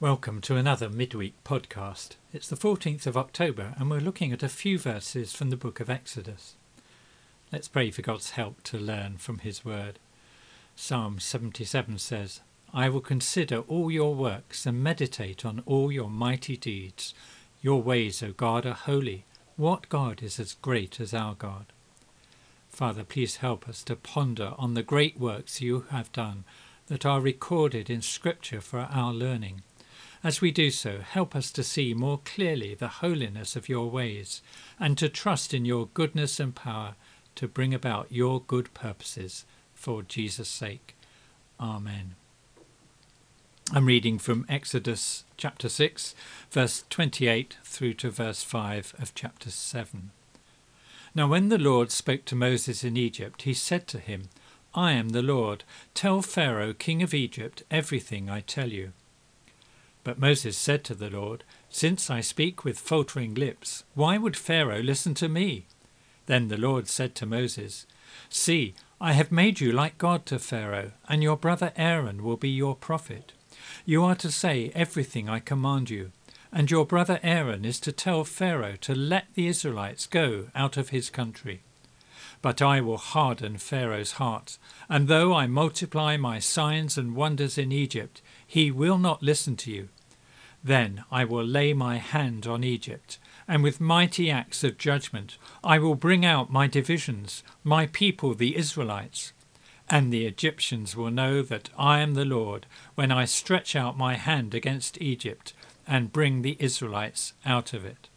Welcome to another midweek podcast. It's the 14th of October and we're looking at a few verses from the book of Exodus. Let's pray for God's help to learn from his word. Psalm 77 says, "I will consider all your works and meditate on all your mighty deeds. Your ways, O God, are holy. What God is as great as our God?" Father, please help us to ponder on the great works you have done that are recorded in Scripture for our learning. As we do so, help us to see more clearly the holiness of your ways and to trust in your goodness and power to bring about your good purposes for Jesus' sake. Amen. I'm reading from Exodus chapter 6, verse 28 through to verse 5 of chapter 7. Now when the Lord spoke to Moses in Egypt, he said to him, "I am the Lord. Tell Pharaoh, king of Egypt, everything I tell you." But Moses said to the Lord, "Since I speak with faltering lips, why would Pharaoh listen to me?" Then the Lord said to Moses, "See, I have made you like God to Pharaoh, and your brother Aaron will be your prophet. You are to say everything I command you, and your brother Aaron is to tell Pharaoh to let the Israelites go out of his country. But I will harden Pharaoh's heart, and though I multiply my signs and wonders in Egypt, he will not listen to you. Then I will lay my hand on Egypt, and with mighty acts of judgment I will bring out my divisions, my people the Israelites. And the Egyptians will know that I am the Lord when I stretch out my hand against Egypt and bring the Israelites out of it."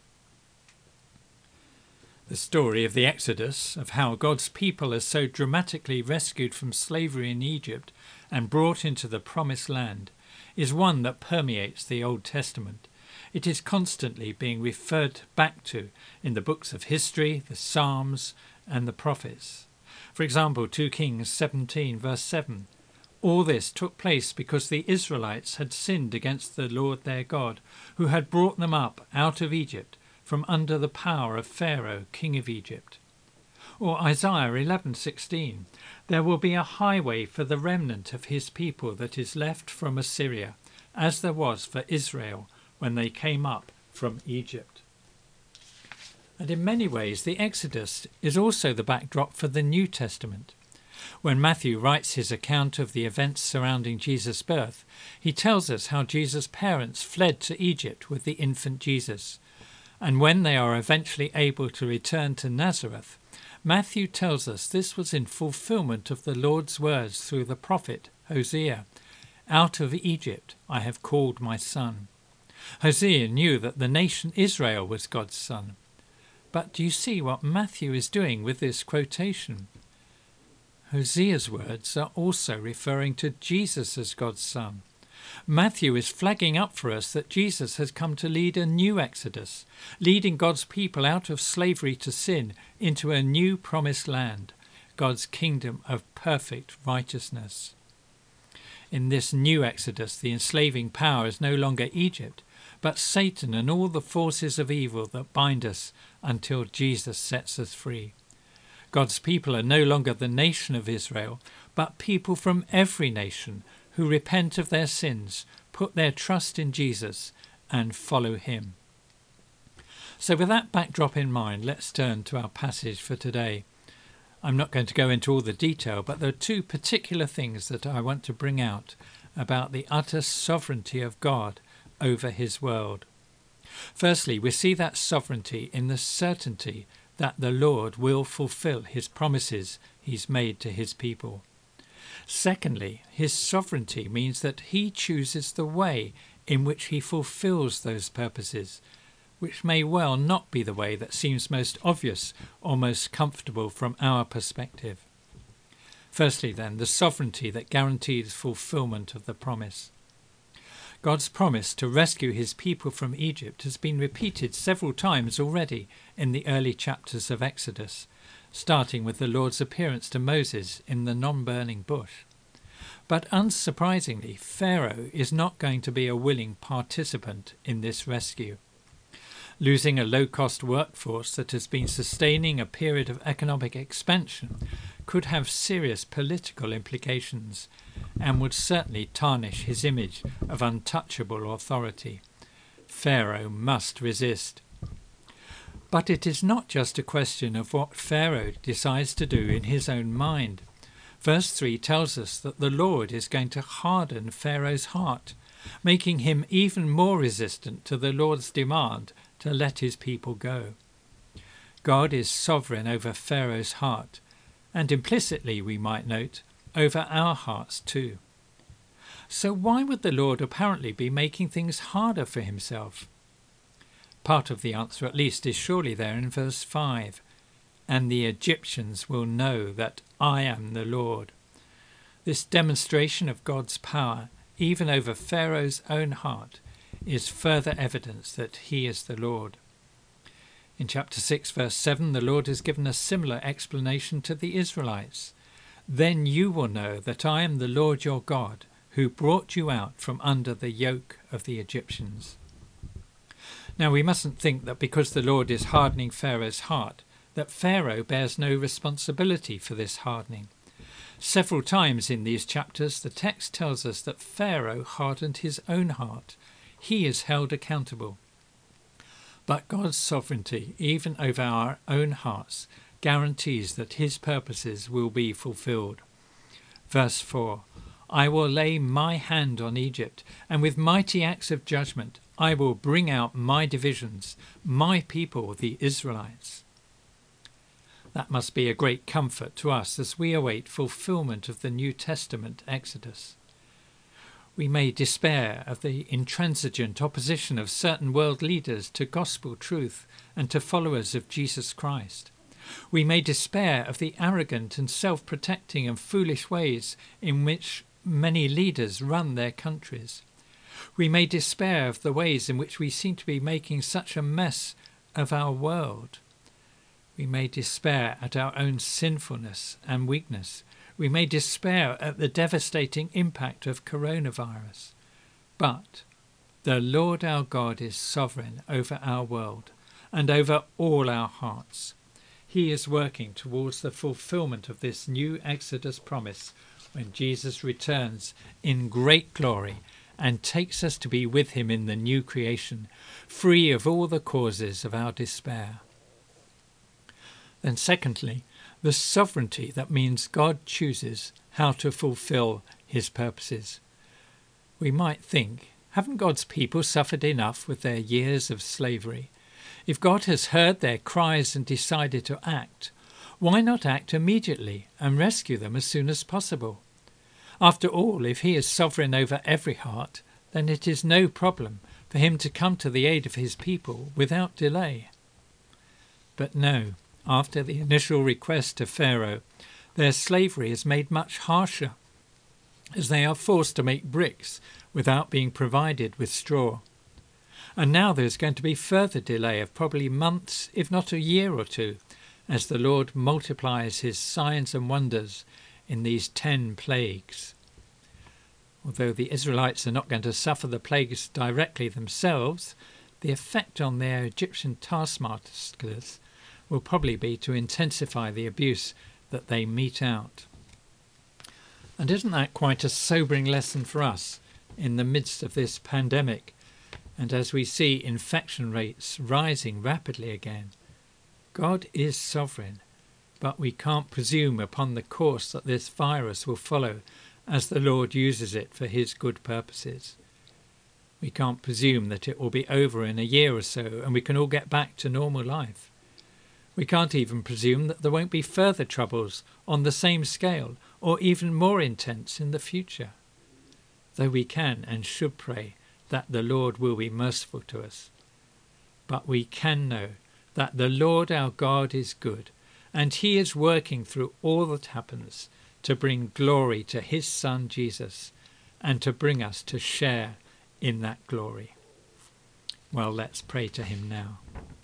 The story of the Exodus, of how God's people are so dramatically rescued from slavery in Egypt and brought into the Promised Land, is one that permeates the Old Testament. It is constantly being referred back to in the books of history, the Psalms, and the prophets. For example, 2 Kings 17 verse 7. All this took place because the Israelites had sinned against the Lord their God, who had brought them up out of Egypt from under the power of Pharaoh, king of Egypt. Or Isaiah 11:16, "There will be a highway for the remnant of his people that is left from Assyria, as there was for Israel when they came up from Egypt." And in many ways, the Exodus is also the backdrop for the New Testament. When Matthew writes his account of the events surrounding Jesus' birth, he tells us how Jesus' parents fled to Egypt with the infant Jesus. And when they are eventually able to return to Nazareth, Matthew tells us this was in fulfillment of the Lord's words through the prophet Hosea, "Out of Egypt I have called my son." Hosea knew that the nation Israel was God's son. But do you see what Matthew is doing with this quotation? Hosea's words are also referring to Jesus as God's son. Matthew is flagging up for us that Jesus has come to lead a new Exodus, leading God's people out of slavery to sin into a new promised land, God's kingdom of perfect righteousness. In this new Exodus, the enslaving power is no longer Egypt, but Satan and all the forces of evil that bind us until Jesus sets us free. God's people are no longer the nation of Israel, but people from every nation who repent of their sins, put their trust in Jesus, and follow him. So with that backdrop in mind, let's turn to our passage for today. I'm not going to go into all the detail, but there are two particular things that I want to bring out about the utter sovereignty of God over his world. Firstly, we see that sovereignty in the certainty that the Lord will fulfill his promises he's made to his people. Secondly, his sovereignty means that he chooses the way in which he fulfills those purposes, which may well not be the way that seems most obvious or most comfortable from our perspective. Firstly, then, the sovereignty that guarantees fulfillment of the promise. God's promise to rescue his people from Egypt has been repeated several times already in the early chapters of Exodus, starting with the Lord's appearance to Moses in the non-burning bush. But unsurprisingly, Pharaoh is not going to be a willing participant in this rescue. Losing a low-cost workforce that has been sustaining a period of economic expansion could have serious political implications and would certainly tarnish his image of untouchable authority. Pharaoh must resist. But it is not just a question of what Pharaoh decides to do in his own mind. Verse 3 tells us that the Lord is going to harden Pharaoh's heart, making him even more resistant to the Lord's demand to let his people go. God is sovereign over Pharaoh's heart, and implicitly, we might note, over our hearts too. So why would the Lord apparently be making things harder for himself? Part of the answer, at least, is surely there in verse 5. And the Egyptians will know that I am the Lord. This demonstration of God's power, even over Pharaoh's own heart, is further evidence that he is the Lord. In chapter 6, verse 7, the Lord has given a similar explanation to the Israelites. Then you will know that I am the Lord your God, who brought you out from under the yoke of the Egyptians. Now we mustn't think that because the Lord is hardening Pharaoh's heart, that Pharaoh bears no responsibility for this hardening. Several times in these chapters, the text tells us that Pharaoh hardened his own heart. He is held accountable. But God's sovereignty, even over our own hearts, guarantees that his purposes will be fulfilled. Verse 4, I will lay my hand on Egypt, and with mighty acts of judgment I will bring out my divisions, my people, the Israelites. That must be a great comfort to us as we await fulfillment of the New Testament Exodus. We may despair of the intransigent opposition of certain world leaders to gospel truth and to followers of Jesus Christ. We may despair of the arrogant and self-protecting and foolish ways in which many leaders run their countries. We may despair of the ways in which we seem to be making such a mess of our world. We may despair at our own sinfulness and weakness. We may despair at the devastating impact of coronavirus. But the Lord our God is sovereign over our world and over all our hearts. He is working towards the fulfillment of this new Exodus promise when Jesus returns in great glory and takes us to be with him in the new creation, free of all the causes of our despair. Then secondly, the sovereignty that means God chooses how to fulfill his purposes. We might think, haven't God's people suffered enough with their years of slavery? If God has heard their cries and decided to act, why not act immediately and rescue them as soon as possible? After all, if he is sovereign over every heart, then it is no problem for him to come to the aid of his people without delay. But no, after the initial request of Pharaoh, their slavery is made much harsher, as they are forced to make bricks without being provided with straw. And now there's going to be further delay of probably months, if not a year or two, as the Lord multiplies his signs and wonders in these 10 plagues. Although the Israelites are not going to suffer the plagues directly themselves, the effect on their Egyptian taskmasters will probably be to intensify the abuse that they mete out. And isn't that quite a sobering lesson for us in the midst of this pandemic, and as we see infection rates rising rapidly again? God is sovereign, but we can't presume upon the course that this virus will follow as the Lord uses it for his good purposes. We can't presume that it will be over in a year or so and we can all get back to normal life. We can't even presume that there won't be further troubles on the same scale or even more intense in the future, though we can and should pray that the Lord will be merciful to us. But we can know that the Lord our God is good, and he is working through all that happens to bring glory to his Son Jesus and to bring us to share in that glory. Well, let's pray to him now.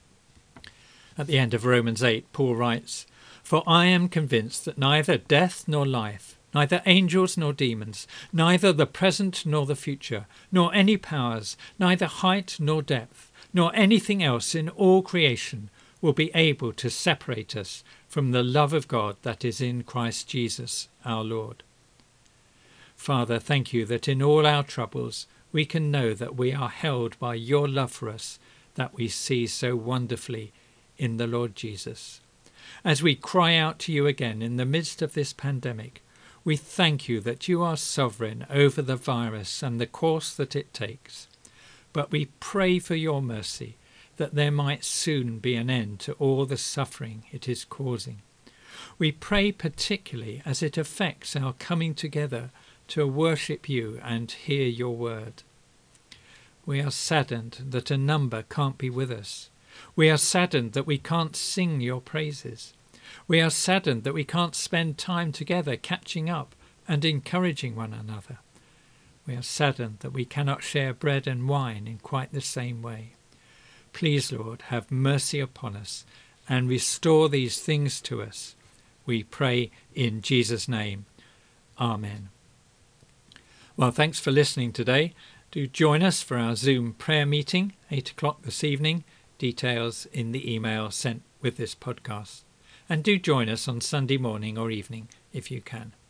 At the end of Romans 8, Paul writes, For I am convinced that neither death nor life, neither angels nor demons, neither the present nor the future, nor any powers, neither height nor depth, nor anything else in all creation will be able to separate us from the love of God that is in Christ Jesus our Lord. Father, thank you that in all our troubles we can know that we are held by your love for us that we see so wonderfully in the Lord Jesus. As we cry out to you again in the midst of this pandemic, we thank you that you are sovereign over the virus and the course that it takes. But we pray for your mercy, that there might soon be an end to all the suffering it is causing. We pray particularly as it affects our coming together to worship you and hear your word. We are saddened that a number can't be with us. We are saddened that we can't sing your praises. We are saddened that we can't spend time together catching up and encouraging one another. We are saddened that we cannot share bread and wine in quite the same way. Please, Lord, have mercy upon us and restore these things to us. We pray in Jesus' name. Amen. Well, thanks for listening today. Do join us for our Zoom prayer meeting, 8 o'clock this evening. Details in the email sent with this podcast. And do join us on Sunday morning or evening if you can.